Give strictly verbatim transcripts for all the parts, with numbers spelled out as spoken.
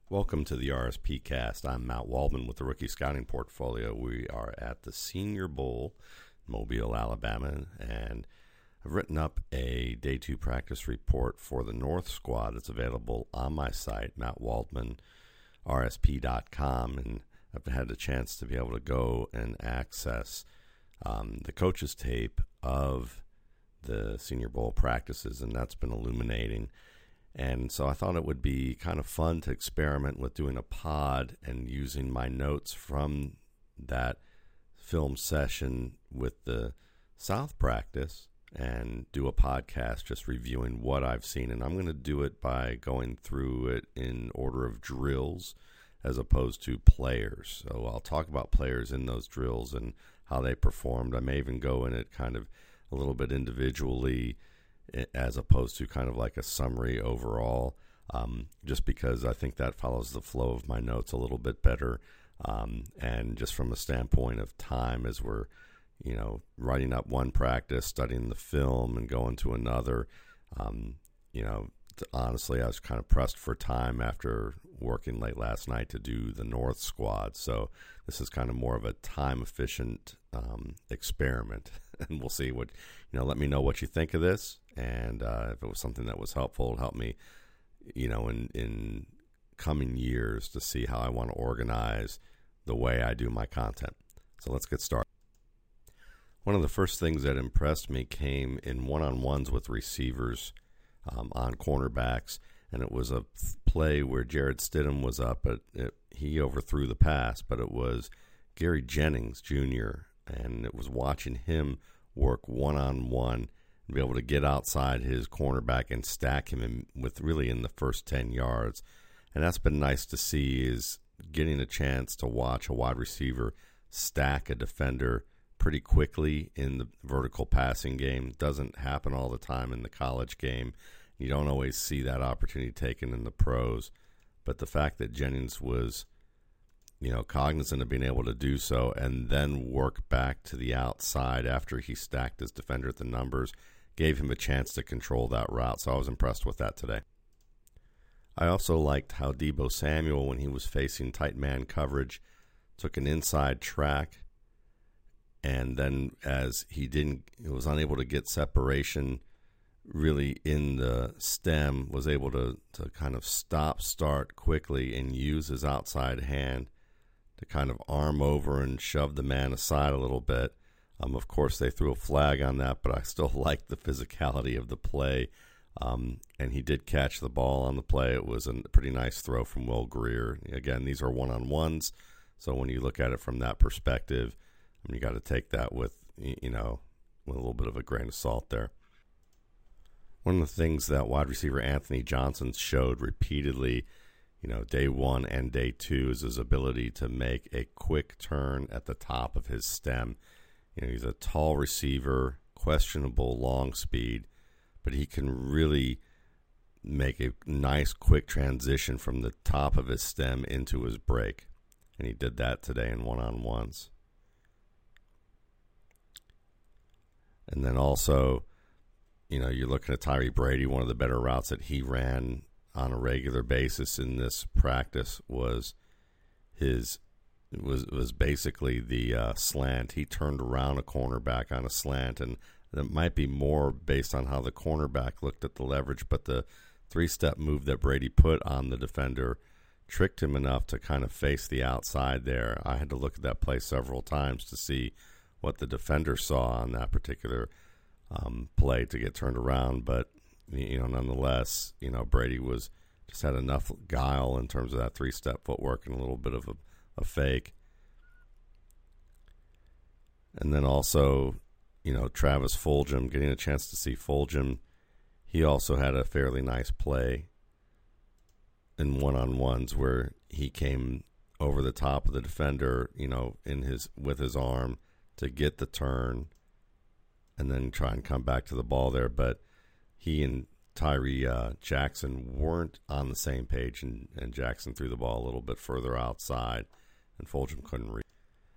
Welcome to the R S P Cast. I'm Matt Waldman with the Rookie Scouting Portfolio. We are at the Senior Bowl, Mobile, Alabama, and I've written up a day two practice report for the North Squad. It's available on my site, matt waldman r s p dot com, and I've had the chance to be able to go and access um, the coaches' tape of the Senior Bowl practices, and that's been illuminating. And so I thought it would be kind of fun to experiment with doing a pod and using my notes from that film session with the South practice and do a podcast just reviewing what I've seen. And I'm going to do it by going through it in order of drills as opposed to players. So I'll talk about players in those drills and how they performed. I may even go in it kind of a little bit individually, as opposed to kind of like a summary overall, um, just because I think that follows the flow of my notes a little bit better. Um, and just from a standpoint of time, as we're, you know, writing up one practice, studying the film, and going to another, um, you know, t- honestly, I was kind of pressed for time after working late last night to do the North Squad. So this is kind of more of a time-efficient um, experiment. And we'll see what, you know, let me know what you think of this. And uh, if it was something that was helpful, it'll help me, you know, in, in coming years to see how I want to organize the way I do my content. So let's get started. One of the first things that impressed me came in one-on-ones with receivers um, on cornerbacks. And it was a play where Jarrett Stidham was up, but it, he overthrew the pass, but it was Gary Jennings Junior, and it was watching him work one-on-one and be able to get outside his cornerback and stack him in, with really in the first ten yards. And that's been nice to see, is getting a chance to watch a wide receiver stack a defender pretty quickly in the vertical passing game. Doesn't happen all the time in the college game. You don't always see that opportunity taken in the pros. But the fact that Jennings was, you know, cognizant of being able to do so and then work back to the outside after he stacked his defender at the numbers gave him a chance to control that route. So I was impressed with that today. I also liked how Deebo Samuel, when he was facing tight man coverage, took an inside track, and then as he didn't, he was unable to get separation really in the stem, was able to, to kind of stop, start quickly, and use his outside hand to kind of arm over and shove the man aside a little bit. Um, of course, they threw a flag on that, but I still liked the physicality of the play. Um, and he did catch the ball on the play. It was a pretty nice throw from Will Grier. Again, these are one-on-ones, so when you look at it from that perspective, I mean, you got to take that with, you know, with a little bit of a grain of salt there. One of the things that wide receiver Anthony Johnson showed repeatedly, you know, day one and day two, is his ability to make a quick turn at the top of his stem. You know, he's a tall receiver, questionable long speed, but he can really make a nice quick transition from the top of his stem into his break. And he did that today in one-on-ones. And then also, you know, you're looking at Tyree Brady. One of the better routes that he ran on a regular basis in this practice was his was was basically the uh, slant. He turned around a cornerback on a slant, and that might be more based on how the cornerback looked at the leverage, but the three-step move that Brady put on the defender tricked him enough to kind of face the outside there. I had to look at that play several times to see what the defender saw on that particular um, play to get turned around, but you know, nonetheless, you know, Brady was just had enough guile in terms of that three-step footwork and a little bit of a, a fake. And then also, you know, Travis Fulgham, getting a chance to see Fulgham, he also had a fairly nice play in one-on-ones where he came over the top of the defender, you know, in his with his arm to get the turn and then try and come back to the ball there. But he and Tyree uh, Jackson weren't on the same page, and, and Jackson threw the ball a little bit further outside, and Fulgham couldn't reach.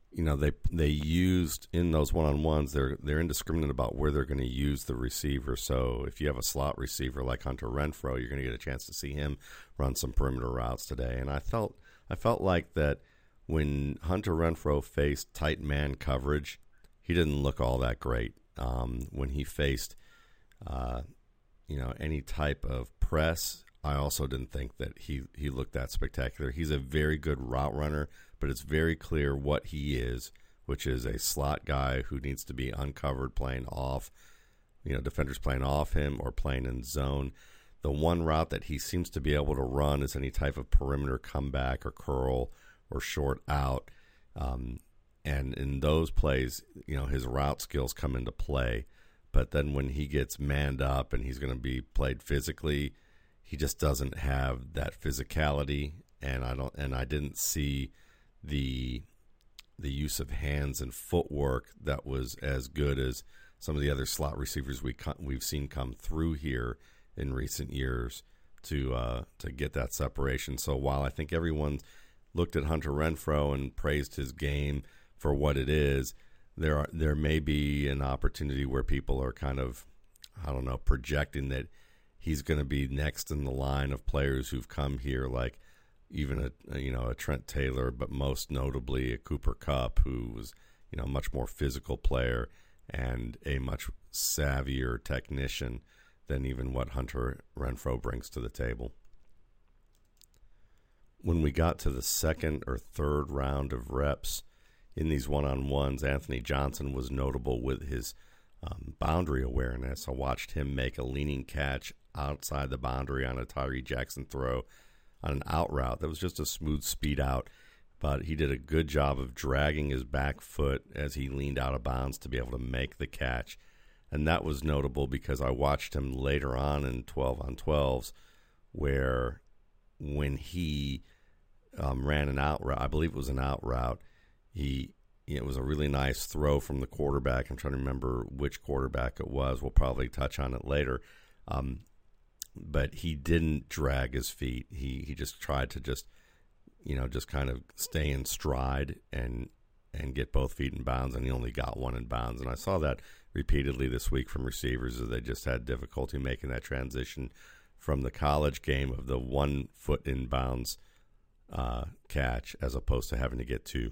you know, they they used in those one-on-ones, they're they're indiscriminate about where they're going to use the receiver. So if you have a slot receiver like Hunter Renfrow, you're going to get a chance to see him run some perimeter routes today. And I felt I felt like that when Hunter Renfrow faced tight man coverage, he didn't look all that great. Um, when he faced, uh, you know, any type of press, I also didn't think that he, he looked that spectacular. He's a very good route runner, but it's very clear what he is, which is a slot guy who needs to be uncovered playing off, you know, defenders playing off him or playing in zone. The one route that he seems to be able to run is any type of perimeter comeback or curl or short out. Um, and in those plays, you know, his route skills come into play. But then when he gets manned up and he's going to be played physically, he just doesn't have that physicality. And I don't, and I didn't see the the use of hands and footwork that was as good as some of the other slot receivers we we've seen come through here in recent years to uh, to get that separation. So while I think everyone looked at Hunter Renfrow and praised his game for what it is, there are there may be an opportunity where people are kind of, I don't know, projecting that he's going to be next in the line of players who've come here, like even a you know a Trent Taylor, but most notably a Cooper Kupp, who was you know a much more physical player and a much savvier technician than even what Hunter Renfrow brings to the table. When we got to the second or third round of reps in these one-on-ones, Anthony Johnson was notable with his um, boundary awareness. I watched him make a leaning catch outside the boundary on a Tyree Jackson throw on an out route that was just a smooth speed out, but he did a good job of dragging his back foot as he leaned out of bounds to be able to make the catch. And that was notable because I watched him later on in twelve on twelves where when he um, ran an out route, I believe it was an out route, he it was a really nice throw from the quarterback. I'm trying to remember which quarterback it was. We'll probably touch on it later. Um, but he didn't drag his feet. He he just tried to just, you know, just kind of stay in stride and and get both feet in bounds, and he only got one in bounds. And I saw that repeatedly this week from receivers as they just had difficulty making that transition from the college game of the one foot in bounds uh, catch as opposed to having to get two.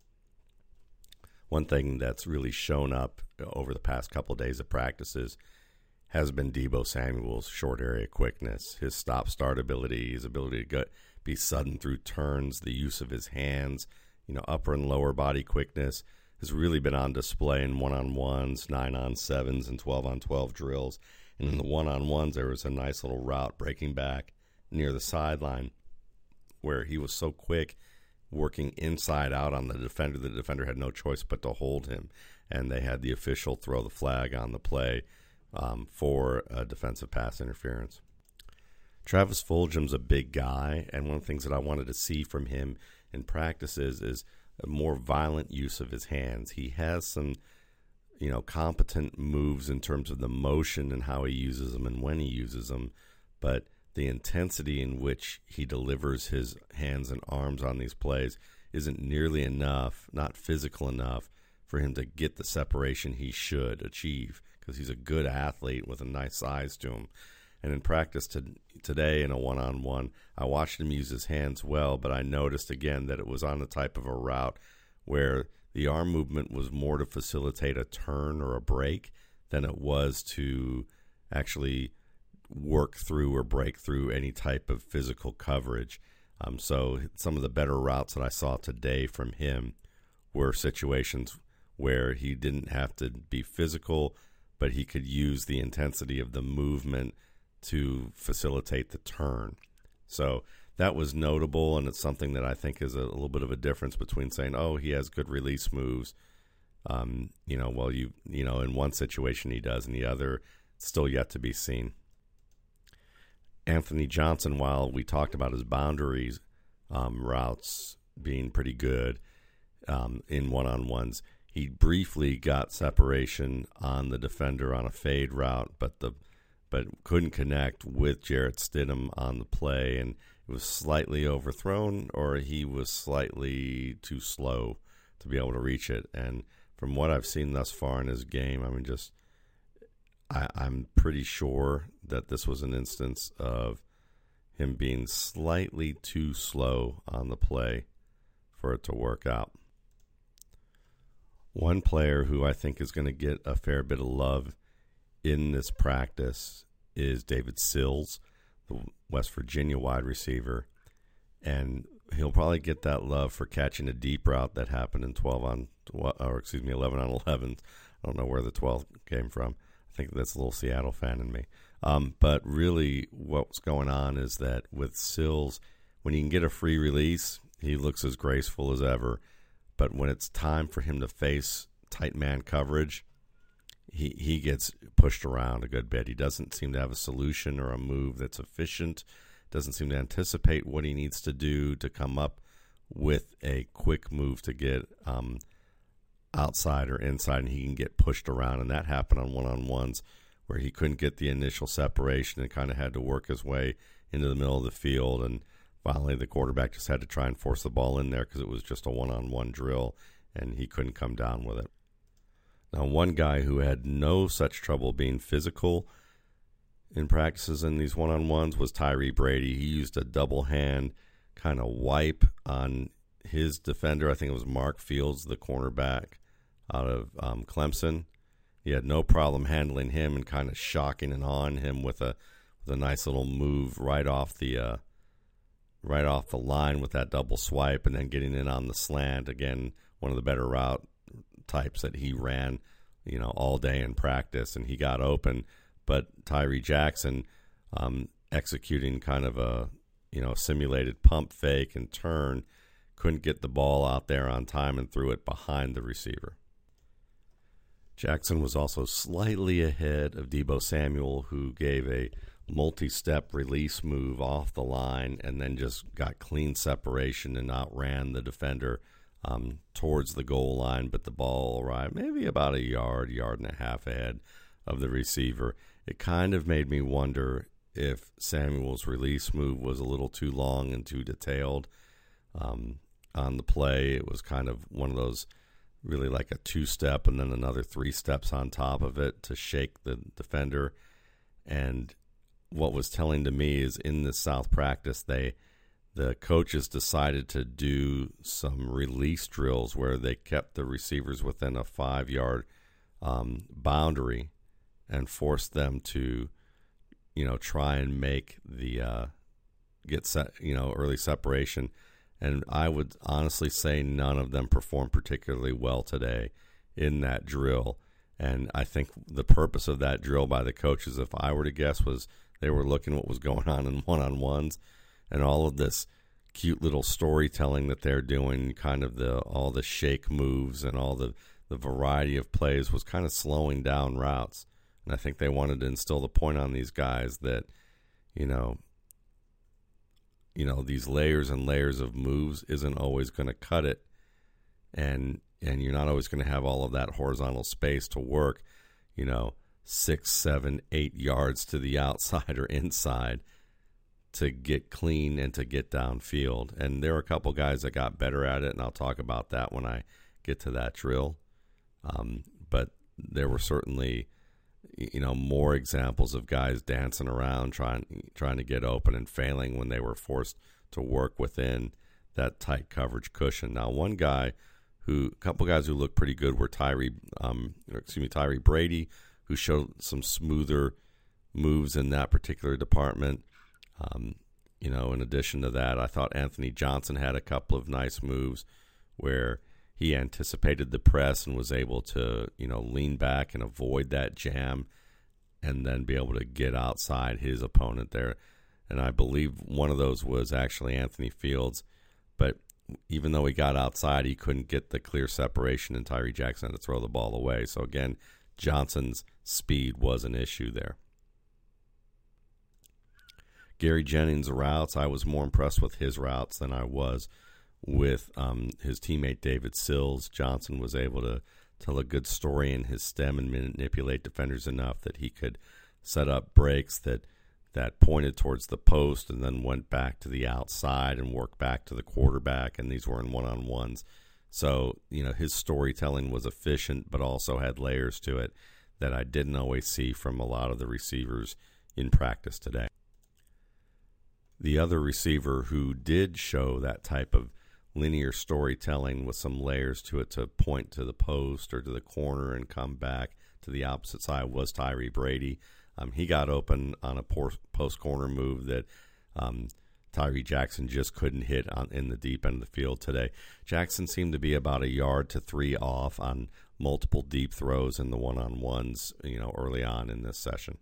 One thing that's really shown up over the past couple of days of practices has been Deebo Samuel's short area quickness, his stop-start ability, his ability to get, be sudden through turns, the use of his hands, you know, upper and lower body quickness has really been on display in one-on-ones, nine-on-sevens, and twelve-on-twelve drills. And in the one-on-ones, there was a nice little route breaking back near the sideline where he was so quick working inside out on the defender. The defender had no choice but to hold him, and they had the official throw the flag on the play um, for a defensive pass interference. Travis Fulgham's a big guy, and one of the things that I wanted to see from him in practices is a more violent use of his hands. He has some, you know, competent moves in terms of the motion and how he uses them and when he uses them, but the intensity in which he delivers his hands and arms on these plays isn't nearly enough, not physical enough, for him to get the separation he should achieve, because he's a good athlete with a nice size to him. And in practice to, today in a one-on-one, I watched him use his hands well, but I noticed again that it was on the type of a route where the arm movement was more to facilitate a turn or a break than it was to actually work through or break through any type of physical coverage. Um, so some of the better routes that I saw today from him were situations where he didn't have to be physical, but he could use the intensity of the movement to facilitate the turn. So that was notable, and it's something that I think is a, a little bit of a difference between saying, oh, he has good release moves. Um, you know, well, you you know, in one situation he does, and the other still yet to be seen. Anthony Johnson, while we talked about his boundaries um, routes being pretty good um, in one-on-ones, he briefly got separation on the defender on a fade route, but the but couldn't connect with Jarrett Stidham on the play, and it was slightly overthrown, or he was slightly too slow to be able to reach it. And from what I've seen thus far in his game, I mean, just I, I'm pretty sure that this was an instance of him being slightly too slow on the play for it to work out. One player who I think is going to get a fair bit of love in this practice is David Sills, the West Virginia wide receiver. And he'll probably get that love for catching a deep route that happened in twelve on, or excuse me, eleven on eleven. I don't know where the twelve came from. I think that's a little Seattle fan in me. Um, but really what's going on is that with Sills, when he can get a free release, he looks as graceful as ever. But when it's time for him to face tight man coverage, he, he gets pushed around a good bit. He doesn't seem to have a solution or a move that's efficient. Doesn't seem to anticipate what he needs to do to come up with a quick move to get um, outside or inside, and he can get pushed around. And that happened on one-on-ones where he couldn't get the initial separation and kind of had to work his way into the middle of the field. And finally, the quarterback just had to try and force the ball in there because it was just a one-on-one drill, and he couldn't come down with it. Now, one guy who had no such trouble being physical in practices in these one-on-ones was Tyree Brady. He used a double hand kind of wipe on his defender. I think it was Mark Fields, the cornerback out of um, Clemson. He had no problem handling him and kind of shocking and on him with a with a nice little move right off the uh, right off the line with that double swipe, and then getting in on the slant. Again, one of the better route types that he ran, you know, all day in practice, and he got open. But Tyree Jackson um, executing kind of a, you know, simulated pump fake and turn, couldn't get the ball out there on time and threw it behind the receiver. Jackson was also slightly ahead of Deebo Samuel, who gave a multi-step release move off the line and then just got clean separation and outran the defender um, towards the goal line, but the ball arrived maybe about a yard, yard and a half ahead of the receiver. It kind of made me wonder if Samuel's release move was a little too long and too detailed um, on the play. It was kind of one of those really like a two-step and then another three steps on top of it to shake the defender. And what was telling to me is in this South practice, they the coaches decided to do some release drills where they kept the receivers within a five-yard um, boundary and forced them to, you know, try and make the uh, get set, you know, early separation. And I would honestly say none of them performed particularly well today in that drill. And I think the purpose of that drill by the coaches, if I were to guess, was they were looking what was going on in one-on-ones, and all of this cute little storytelling that they're doing, kind of the all the shake moves and all the, the variety of plays was kind of slowing down routes. And I think they wanted to instill the point on these guys that, you know, you know, these layers and layers of moves isn't always going to cut it. And and you're not always going to have all of that horizontal space to work, you know, six, seven, eight yards to the outside or inside to get clean and to get downfield. And there are a couple guys that got better at it, and I'll talk about that when I get to that drill. Um, but there were certainly, you know, more examples of guys dancing around trying trying to get open and failing when they were forced to work within that tight coverage cushion. Now, one guy who, a couple guys who looked pretty good were Tyree, um, excuse me, Tyree Brady, who showed some smoother moves in that particular department. Um, you know, in addition to that, I thought Anthony Johnson had a couple of nice moves where he anticipated the press and was able to, you know, lean back and avoid that jam and then be able to get outside his opponent there. And I believe one of those was actually Anthony Fields. But even though he got outside, he couldn't get the clear separation, and Tyree Jackson had to throw the ball away. So, again, Johnson's speed was an issue there. Gary Jennings' routes, I was more impressed with his routes than I was with um, his teammate David Sills. Johnson was able to tell a good story in his stem and manipulate defenders enough that he could set up breaks that that pointed towards the post and then went back to the outside and worked back to the quarterback, and these were in one-on-ones. So, you know, his storytelling was efficient, but also had layers to it that I didn't always see from a lot of the receivers in practice today. The other receiver who did show that type of linear storytelling with some layers to it to point to the post or to the corner and come back to the opposite side was Tyree Brady. Um, he got open on a post corner move that um, Tyree Jackson just couldn't hit on in the deep end of the field today. Jackson seemed to be about a yard to three off on multiple deep throws in the one-on-ones, you know, early on in this session.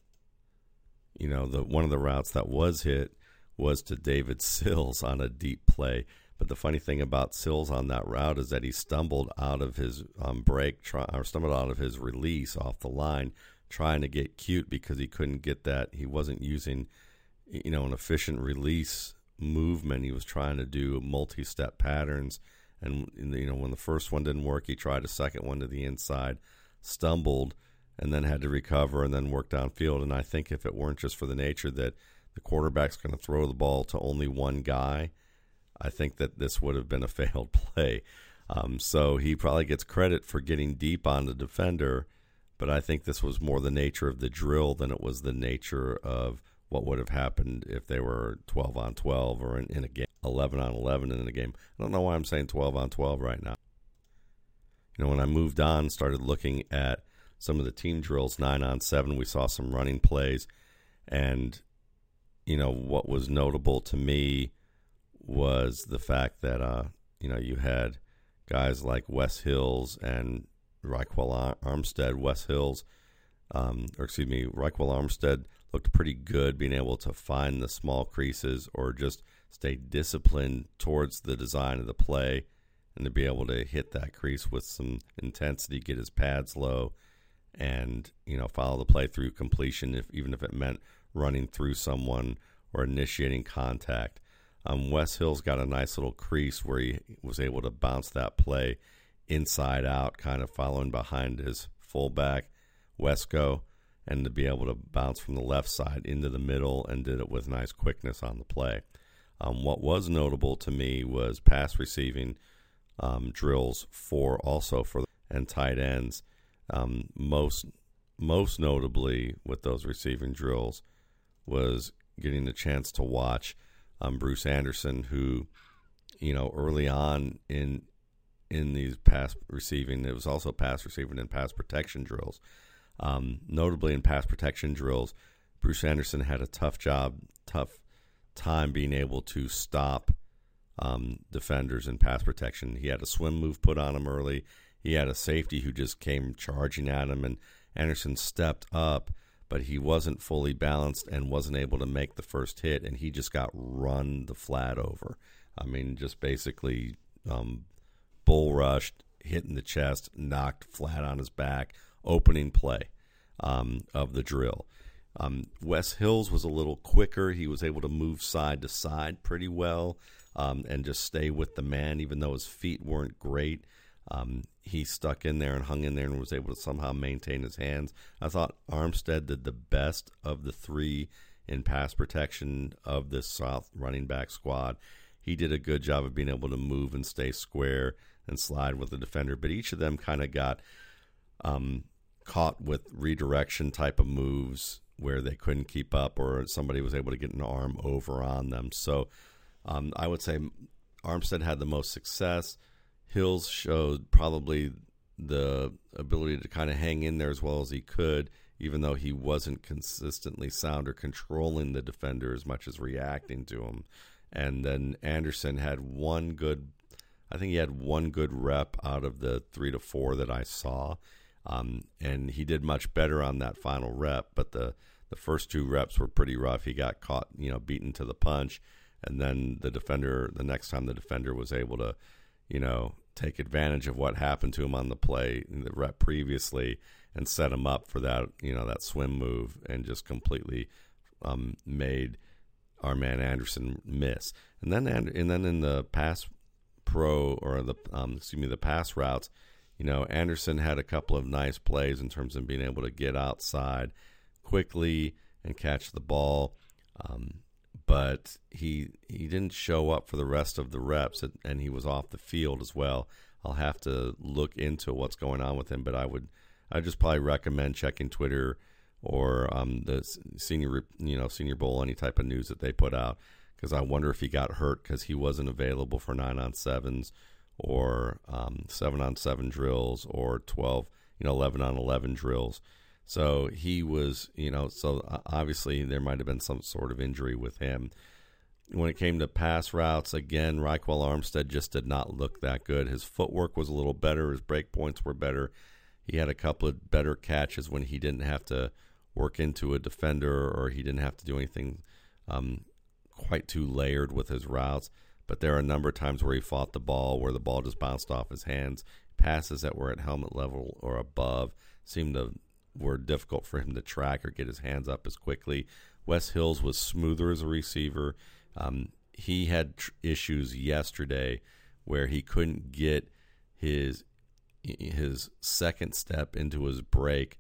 You know, the one of the routes that was hit was to David Sills on a deep play. But the funny thing about Sills on that route is that he stumbled out of his um, break, try, or stumbled out of his release off the line, trying to get cute because he couldn't get that. He wasn't using, you know, an efficient release movement. He was trying to do multi-step patterns. And, you know, when the first one didn't work, he tried a second one to the inside, stumbled, and then had to recover and then work downfield. And I think if it weren't just for the nature that the quarterback's going to throw the ball to only one guy, I think that this would have been a failed play. Um, so he probably gets credit for getting deep on the defender, but I think this was more the nature of the drill than it was the nature of what would have happened if they were twelve on twelve or in, in a game, eleven on eleven in a game. I don't know why I'm saying twelve on twelve right now. You know, when I moved on, started looking at some of the team drills, nine on seven, we saw some running plays. And, you know, what was notable to me was the fact that, uh, you know, you had guys like Wes Hills and Raquel Armstead. Wes Hills, um, or excuse me, Raquel Armstead looked pretty good being able to find the small creases or just stay disciplined towards the design of the play and to be able to hit that crease with some intensity, get his pads low, and, you know, follow the play through completion, if even if it meant running through someone or initiating contact. Um, Wes Hills got a nice little crease where he was able to bounce that play inside out, kind of following behind his fullback, Wesco, and to be able to bounce from the left side into the middle, and did it with nice quickness on the play. Um, what was notable to me was pass receiving um, drills for also for and tight ends. Um, most most notably with those receiving drills was getting the chance to watch um, Bruce Anderson, who, you know, early on in in these pass receiving, it was also pass receiving and pass protection drills. Um, notably in pass protection drills, Bruce Anderson had a tough job, tough time being able to stop um, defenders in pass protection. He had a swim move put on him early. He had a safety who just came charging at him, and Anderson stepped up, but he wasn't fully balanced and wasn't able to make the first hit, and he just got run the flat over. I mean, just basically um, bull rushed, hit in the chest, knocked flat on his back, opening play um, of the drill. Um, Wes Hills was a little quicker. He was able to move side to side pretty well um, and just stay with the man, even though his feet weren't great. Um, he stuck in there and hung in there and was able to somehow maintain his hands. I thought Armstead did the best of the three in pass protection of this South running back squad. He did a good job of being able to move and stay square and slide with the defender, but each of them kind of got um, caught with redirection type of moves where they couldn't keep up, or somebody was able to get an arm over on them. So um, I would say Armstead had the most success. Hills showed probably the ability to kind of hang in there as well as he could, even though he wasn't consistently sound or controlling the defender as much as reacting to him. And then Anderson had one good, I think he had one good rep out of the three to four that I saw. Um, and he did much better on that final rep, but the, the first two reps were pretty rough. He got caught, you know, beaten to the punch. And then the defender, the next time the defender was able to, you know, take advantage of what happened to him on the play in the rep previously and set him up for that, you know, that swim move, and just completely um, made our man Anderson miss. And then, and then in the pass pro or the, um, excuse me, the pass routes, you know, Anderson had a couple of nice plays in terms of being able to get outside quickly and catch the ball. Um, but he he didn't show up for the rest of the reps, and he was off the field as well. I'll have to look into what's going on with him. But I would, I just probably recommend checking Twitter or um, the senior, you know, Senior Bowl, any type of news that they put out, because I wonder if he got hurt because he wasn't available for nine on sevens or um, seven on seven drills or twelve, you know, eleven on eleven drills. So he was, you know, so obviously there might have been some sort of injury with him. When it came to pass routes, again, Raekwell Armstead just did not look that good. His footwork was a little better. His break points were better. He had a couple of better catches when he didn't have to work into a defender or he didn't have to do anything um, quite too layered with his routes. But there are a number of times where he fought the ball, where the ball just bounced off his hands. Passes that were at helmet level or above seemed to were difficult for him to track or get his hands up as quickly. Wes Hills was smoother as a receiver. Um, he had tr- issues yesterday where he couldn't get his his second step into his break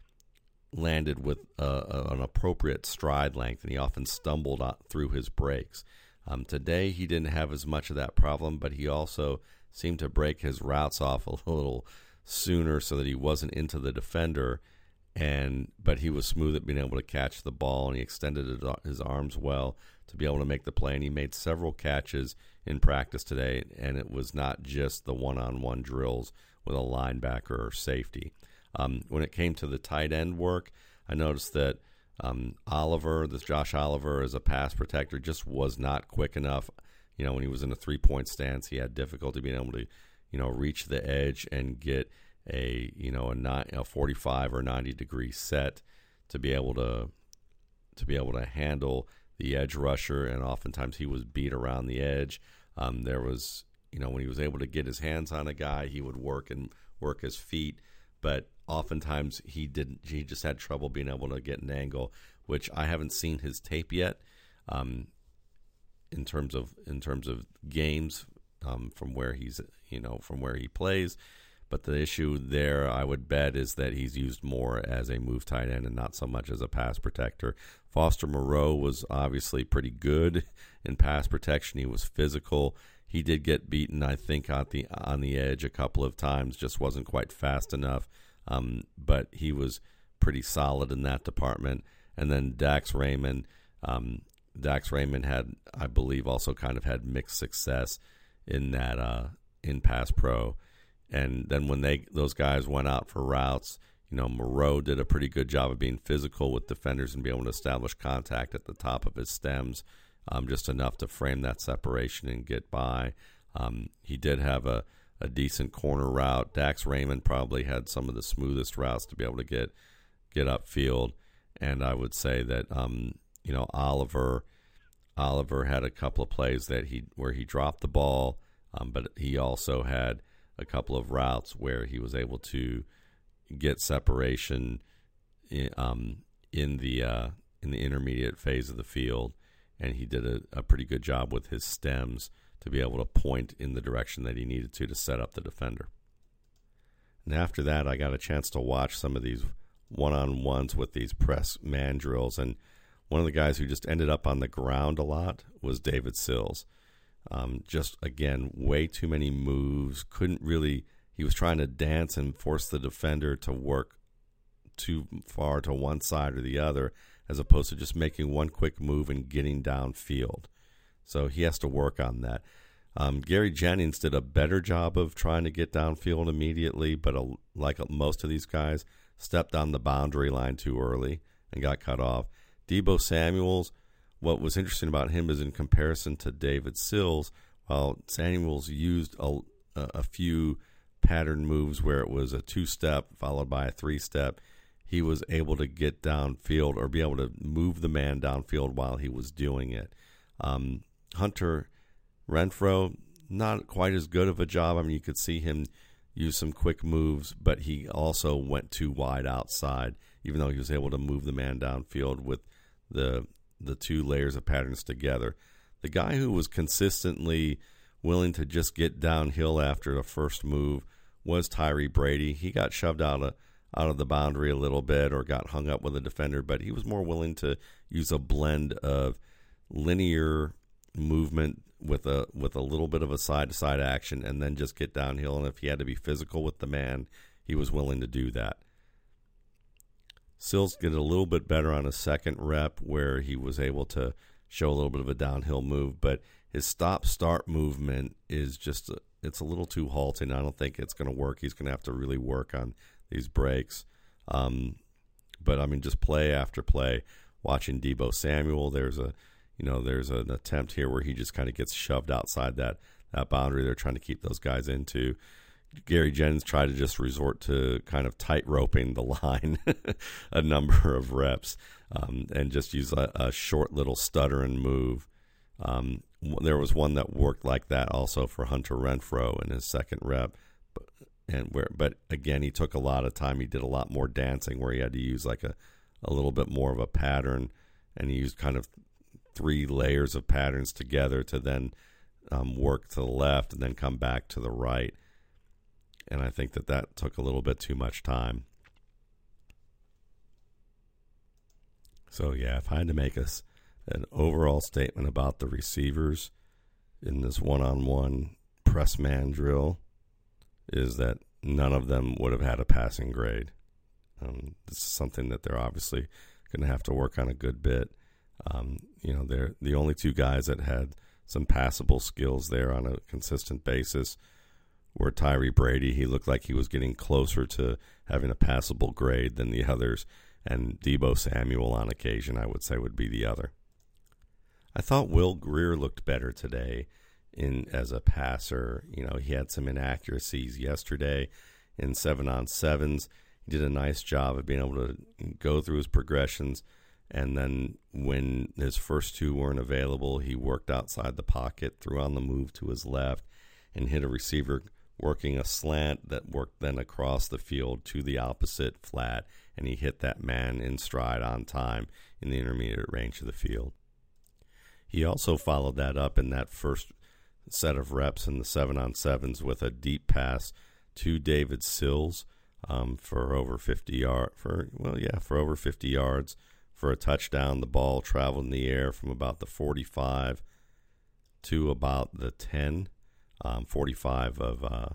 landed with uh, an appropriate stride length, and he often stumbled through his breaks. Um, today he didn't have as much of that problem, but he also seemed to break his routes off a little sooner so that he wasn't into the defender. And but he was smooth at being able to catch the ball, and he extended his arms well to be able to make the play. And he made several catches in practice today, and it was not just the one-on-one drills with a linebacker or safety. Um, when it came to the tight end work, I noticed that um, Oliver, this Josh Oliver, as a pass protector, just was not quick enough. You know, when he was in a three-point stance, he had difficulty being able to, you know, reach the edge and get a you know a, nine, a forty-five or ninety degree set to be able to to be able to handle the edge rusher, and oftentimes he was beat around the edge. Um, there was you know when he was able to get his hands on a guy, he would work and work his feet, but oftentimes he didn't. He just had trouble being able to get an angle, which I haven't seen his tape yet. Um, in terms of in terms of games um, from where he's you know from where he plays. But the issue there, I would bet, is that he's used more as a move tight end and not so much as a pass protector. Foster Moreau was obviously pretty good in pass protection. He was physical. He did get beaten, I think, on the on the edge a couple of times. Just wasn't quite fast enough. Um, but he was pretty solid in that department. And then Dax Raymond, um, Dax Raymond had, I believe, also kind of had mixed success in that uh, in pass pro. And then when they those guys went out for routes, you know, Moreau did a pretty good job of being physical with defenders and be able to establish contact at the top of his stems, um, just enough to frame that separation and get by. Um, he did have a, a decent corner route. Dax Raymond probably had some of the smoothest routes to be able to get get upfield. And I would say that um, you know Oliver Oliver had a couple of plays that he where he dropped the ball, um, but he also had a couple of routes where he was able to get separation in, um, in the uh, in the intermediate phase of the field, and he did a, a pretty good job with his stems to be able to point in the direction that he needed to to set up the defender. And after that, I got a chance to watch some of these one-on-ones with these press man drills, and one of the guys who just ended up on the ground a lot was David Sills. Um, just, again, way too many moves. Couldn't really – he was trying to dance and force the defender to work too far to one side or the other, as opposed to just making one quick move and getting downfield. So he has to work on that. Um, Gary Jennings did a better job of trying to get downfield immediately, but a, like most of these guys, stepped on the boundary line too early and got cut off. Deebo Samuels – what was interesting about him is in comparison to David Sills, while Samuels used a, a few pattern moves where it was a two-step followed by a three-step, he was able to get downfield or be able to move the man downfield while he was doing it. Um, Hunter Renfrow, not quite as good of a job. I mean, you could see him use some quick moves, but he also went too wide outside, even though he was able to move the man downfield with the the two layers of patterns together. The guy who was consistently willing to just get downhill after the first move was Tyree Brady. He got shoved out of out of the boundary a little bit or got hung up with a defender, but he was more willing to use a blend of linear movement with a with a little bit of a side to side action, and then just get downhill. And if he had to be physical with the man, he was willing to do that. Sills did a little bit better on a second rep, where he was able to show a little bit of a downhill move, but his stop-start movement is just a, it's a little too halting. I don't think it's going to work. He's going to have to really work on these breaks. Um, but I mean, just play after play, watching Deebo Samuel. There's a, you know, there's an attempt here where he just kind of gets shoved outside that that boundary they're trying to keep those guys into. Gary Jennings tried to just resort to kind of tight roping the line a number of reps, um, and just use a, a short little stutter and move. Um, there was one that worked like that also for Hunter Renfrow in his second rep, but, and where, but again, he took a lot of time. He did a lot more dancing, where he had to use like a, a little bit more of a pattern, and he used kind of three layers of patterns together to then um, work to the left and then come back to the right. And I think that that took a little bit too much time. So, yeah, if I had to make a, an overall statement about the receivers in this one-on-one press man drill, is that none of them would have had a passing grade. Um, this is something that they're obviously going to have to work on a good bit. Um, you know, they're the only two guys that had some passable skills there on a consistent basis were Tyree Brady. He looked like he was getting closer to having a passable grade than the others, and Deebo Samuel on occasion, I would say, would be the other. I thought Will Grier looked better today in as a passer. You know, he had some inaccuracies yesterday in seven on sevens. He did a nice job of being able to go through his progressions, and then when his first two weren't available, he worked outside the pocket, threw on the move to his left, and hit a receiver working a slant that worked then across the field to the opposite flat, and he hit that man in stride on time in the intermediate range of the field. He also followed that up in that first set of reps in the seven on sevens with a deep pass to David Sills um, for over fifty yards. For well, yeah, for over fifty yards for a touchdown. The ball traveled in the air from about the forty-five to about the ten. Um, forty-five of uh,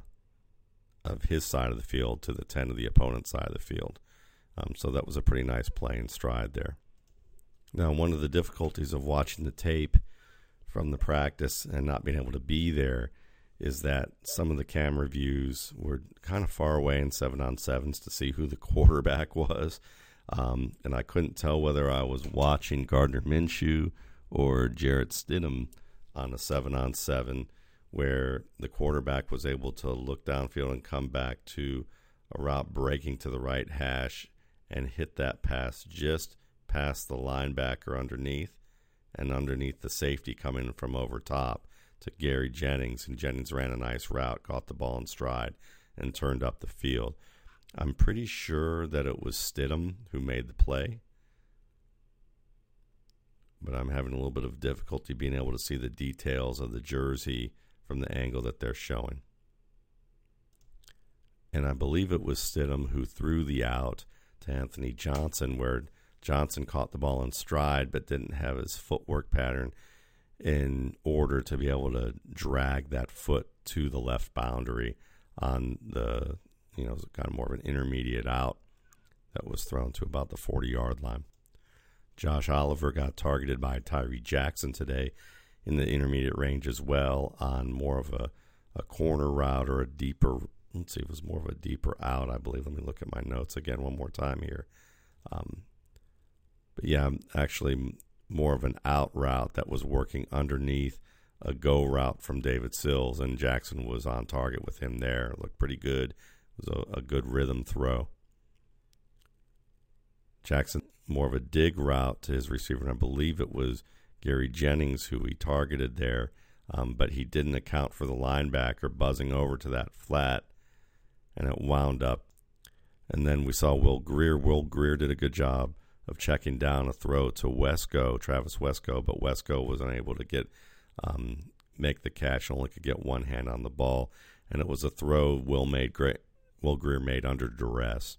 of his side of the field to the ten of the opponent's side of the field. Um, so that was a pretty nice play in stride there. Now, one of the difficulties of watching the tape from the practice and not being able to be there is that some of the camera views were kind of far away in seven on sevens to see who the quarterback was. Um, and I couldn't tell whether I was watching Gardner Minshew or Jarrett Stidham on a seven on seven, where the quarterback was able to look downfield and come back to a route breaking to the right hash and hit that pass just past the linebacker underneath and underneath the safety coming from over top to Gary Jennings. And Jennings ran a nice route, caught the ball in stride, and turned up the field. I'm pretty sure that it was Stidham who made the play, but I'm having a little bit of difficulty being able to see the details of the jersey from the angle that they're showing. And I believe it was Stidham who threw the out to Anthony Johnson, where Johnson caught the ball in stride but didn't have his footwork pattern in order to be able to drag that foot to the left boundary on the, you know, kind of more of an intermediate out that was thrown to about the forty-yard line. Josh Oliver got targeted by Tyree Jackson today in the intermediate range as well on more of a, a corner route or a deeper, let's see, it was more of a deeper out, I believe. Let me look at my notes again one more time here. Um, but yeah, actually more of an out route that was working underneath a go route from David Sills, and Jackson was on target with him there. It looked pretty good. It was a, a good rhythm throw. Jackson, more of a dig route to his receiver, and I believe it was Gary Jennings who he targeted there, um, but he didn't account for the linebacker buzzing over to that flat, and it wound up. And then we saw Will Grier. Will Grier did a good job of checking down a throw to Wesco, Travis Wesco, but Wesco was unable to get um, make the catch, only could get one hand on the ball, and it was a throw Will made great. Will Grier made under duress.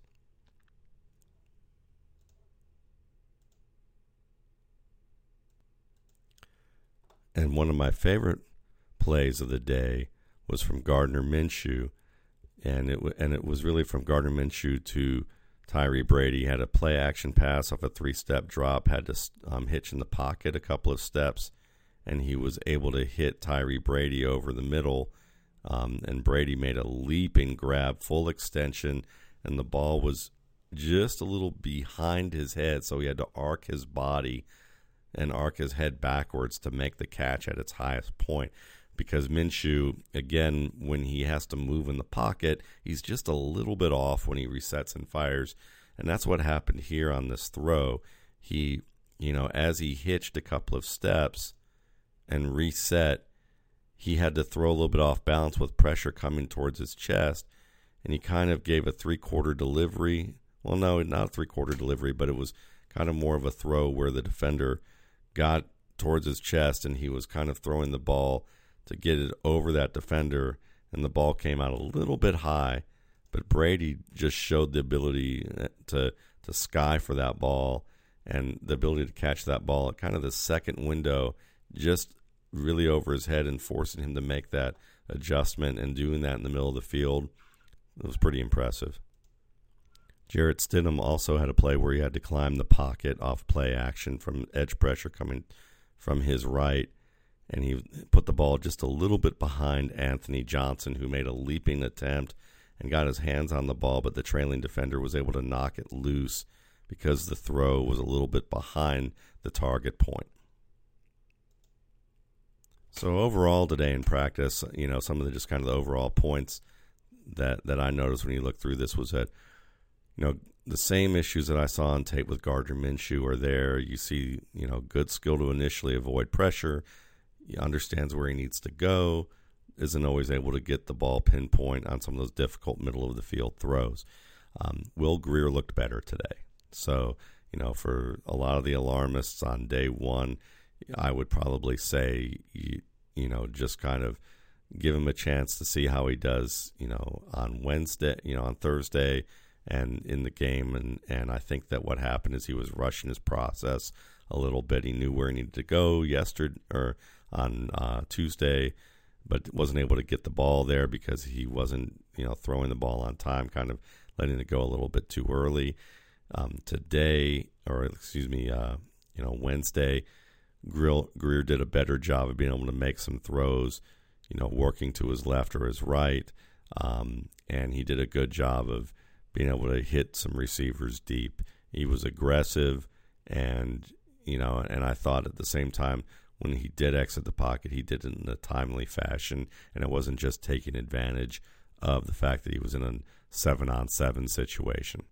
And one of my favorite plays of the day was from Gardner Minshew, and it w- and it was really from Gardner Minshew to Tyree Brady. He had a play action pass off a three-step drop, had to um, hitch in the pocket a couple of steps, and he was able to hit Tyree Brady over the middle, um, and Brady made a leaping grab, full extension, and the ball was just a little behind his head, so he had to arc his body and arc his head backwards to make the catch at its highest point. Because Minshew, again, when he has to move in the pocket, he's just a little bit off when he resets and fires. And that's what happened here on this throw. He, you know, as he hitched a couple of steps and reset, he had to throw a little bit off balance with pressure coming towards his chest. And he kind of gave a three-quarter delivery. Well, no, not a three-quarter delivery, but it was kind of more of a throw where the defender got towards his chest and he was kind of throwing the ball to get it over that defender, and the ball came out a little bit high, but Brady just showed the ability to to sky for that ball and the ability to catch that ball at kind of the second window, just really over his head and forcing him to make that adjustment and doing that in the middle of the field. It was pretty impressive. Jarrett Stidham also had a play where he had to climb the pocket off play action from edge pressure coming from his right, and he put the ball just a little bit behind Anthony Johnson, who made a leaping attempt and got his hands on the ball, but the trailing defender was able to knock it loose because the throw was a little bit behind the target point. So overall today in practice, you know, some of the just kind of the overall points that, that I noticed when you look through this was that, you know, the same issues that I saw on tape with Gardner Minshew are there. You see, you know, good skill to initially avoid pressure. He understands where he needs to go, isn't always able to get the ball pinpoint on some of those difficult middle-of-the-field throws. Um, Will Grier looked better today. So, you know, for a lot of the alarmists on day one, I would probably say, you, you know, just kind of give him a chance to see how he does, you know, on Wednesday, you know, on Thursday and in the game. And, and I think that what happened is he was rushing his process a little bit. He knew where he needed to go yesterday or on uh, Tuesday, but wasn't able to get the ball there because he wasn't, you know, throwing the ball on time, kind of letting it go a little bit too early. Um, today, or excuse me, uh, you know, Wednesday, Grill, Grier did a better job of being able to make some throws, you know, working to his left or his right, um, and he did a good job of being able to hit some receivers deep. He was aggressive, and, you know, and I thought at the same time, when he did exit the pocket, he did it in a timely fashion, and it wasn't just taking advantage of the fact that he was in a seven-on-seven situation.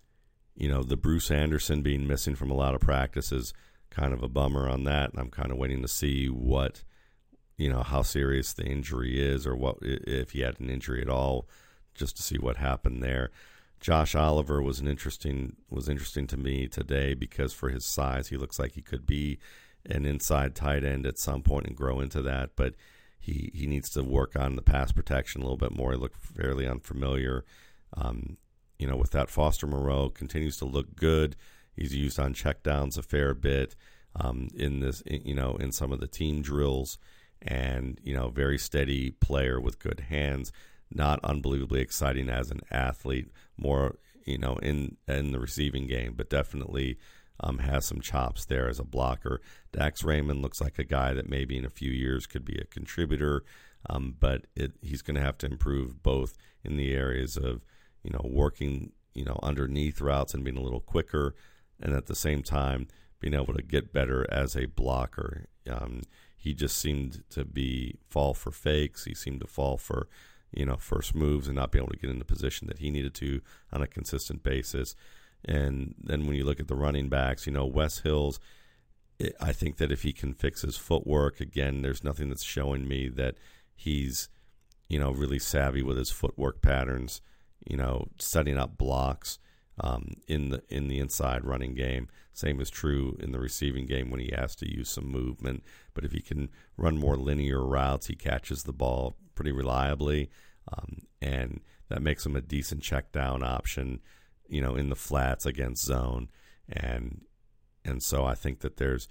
You know, the Bruce Anderson being missing from a lot of practices, kind of a bummer on that, and I'm kind of waiting to see what, you know, how serious the injury is, or what if he had an injury at all, just to see what happened there. Josh Oliver was an interesting was interesting to me today because for his size, he looks like he could be an inside tight end at some point and grow into that, but he, he needs to work on the pass protection a little bit more. He looked fairly unfamiliar. Um, you know, with that, Foster Moreau continues to look good. He's used on checkdowns a fair bit um, in this, you know, in some of the team drills, and, you know, very steady player with good hands. Not unbelievably exciting as an athlete, more, you know, in in the receiving game, but definitely Um, has some chops there as a blocker. Dax Raymond looks like a guy that maybe in a few years could be a contributor, um, but it, he's going to have to improve both in the areas of, you know, working, you know, underneath routes and being a little quicker, and at the same time being able to get better as a blocker. Um, he just seemed to be fall for fakes. He seemed to fall for, you know, first moves and not be able to get in the position that he needed to on a consistent basis. And then when you look at the running backs, you know, Wes Hills, it, I think that if he can fix his footwork, again, there's nothing that's showing me that he's, you know, really savvy with his footwork patterns, you know, setting up blocks um, in the in the inside running game. Same is true in the receiving game when he has to use some movement. But if he can run more linear routes, he catches the ball pretty reliably, um, and that makes him a decent check down option, you know, in the flats against zone. And and so I think that there's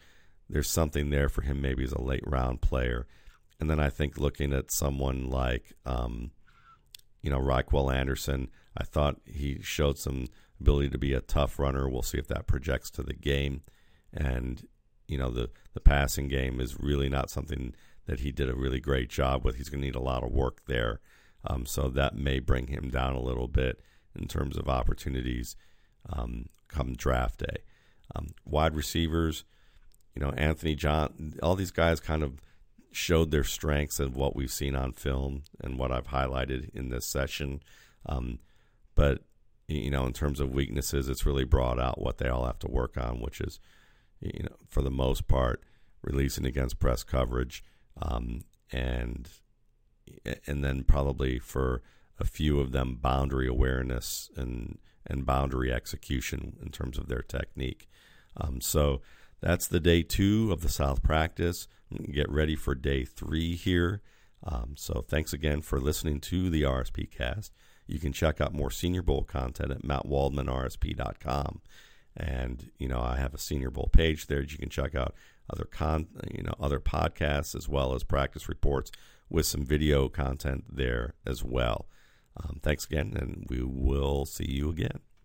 there's something there for him maybe as a late round player. And then I think looking at someone like, um, you know, Raquel Anderson, I thought he showed some ability to be a tough runner. We'll see if that projects to the game. And, you know, the, the passing game is really not something that he did a really great job with. He's going to need a lot of work there. Um, so that may bring him down a little bit in terms of opportunities um, come draft day. Um, wide receivers, you know, Anthony John, all these guys kind of showed their strengths and what we've seen on film and what I've highlighted in this session. Um, but, you know, in terms of weaknesses, it's really brought out what they all have to work on, which is, you know, for the most part, releasing against press coverage, um, and and then probably for a few of them, boundary awareness and and boundary execution in terms of their technique. Um, so that's the day two of the South practice. Get ready for day three here. Um, so thanks again for listening to the R S P Cast. You can check out more Senior Bowl content at matt waldman r s p dot com. And, you know, I have a Senior Bowl page there that you can check out other con, you know, other podcasts as well as practice reports with some video content there as well. Um, thanks again, and we will see you again.